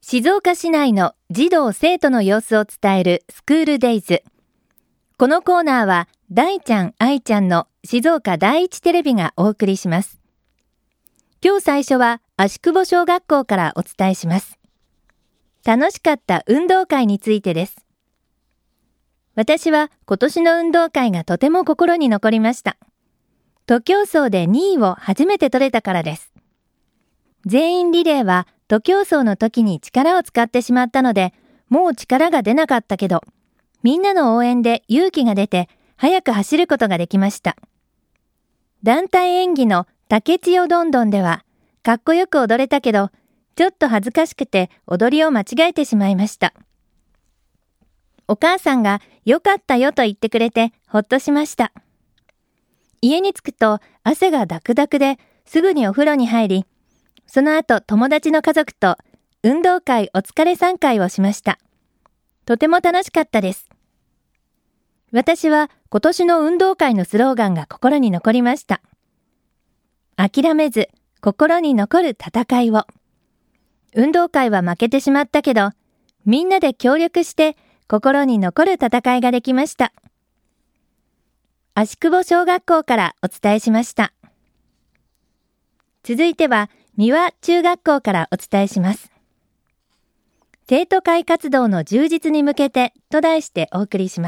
静岡市内の児童生徒の様子を伝えるスクールデイズ。このコーナーは大ちゃん愛ちゃんの静岡第一テレビがお送りします。今日最初は芦久保小学校からお伝えします。楽しかった運動会についてです。私は今年の運動会がとても心に残りました。徒競走で2位を初めて取れたからです。全員リレーは徒競走の時に力を使ってしまったので、もう力が出なかったけど、みんなの応援で勇気が出て、早く走ることができました。団体演技の竹千代どんどんでは、かっこよく踊れたけど、ちょっと恥ずかしくて踊りを間違えてしまいました。お母さんがよかったよと言ってくれてほっとしました。家に着くと汗がダクダクですぐにお風呂に入り、その後友達の家族と運動会お疲れ参会をしました。とても楽しかったです。私は今年の運動会のスローガンが心に残りました。諦めず心に残る戦いを。運動会は負けてしまったけど、みんなで協力して心に残る戦いができました。芦久保小学校からお伝えしました。続いては三輪中学校からお伝えします。生徒会活動の充実に向けてと題してお送りします。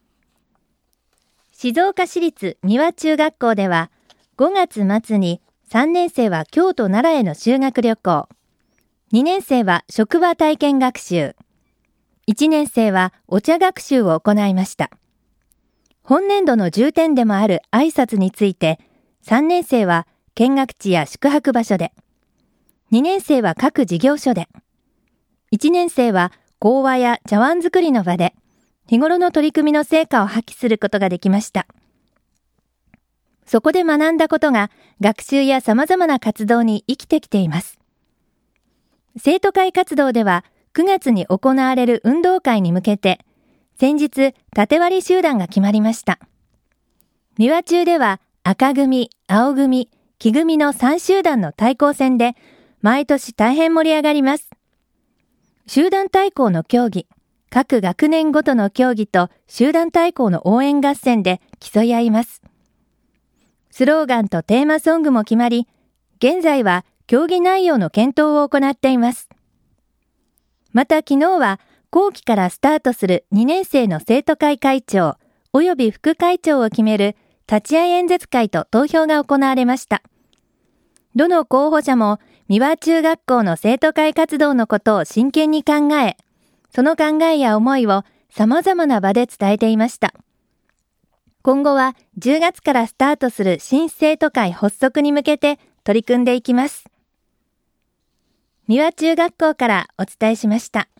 静岡市立三輪中学校では5月末に3年生は京都奈良への修学旅行、2年生は職場体験学習、1年生はお茶学習を行いました。本年度の重点でもある挨拶について、3年生は見学地や宿泊場所で、2年生は各事業所で、1年生は講話や茶碗作りの場で、日頃の取り組みの成果を発揮することができました。そこで学んだことが学習や様々な活動に生きてきています。生徒会活動では9月に行われる運動会に向けて、先日縦割り集団が決まりました。三輪中では赤組、青組、黄組の3集団の対抗戦で毎年大変盛り上がります。集団対抗の競技、各学年ごとの競技と集団対抗の応援合戦で競い合います。スローガンとテーマソングも決まり、現在は競技内容の検討を行っています。また昨日は後期からスタートする2年生の生徒会会長及び副会長を決める立会演説会と投票が行われました。どの候補者も三輪中学校の生徒会活動のことを真剣に考え、その考えや思いを様々な場で伝えていました。今後は10月からスタートする新生徒会発足に向けて取り組んでいきます。三輪中学校からお伝えしました。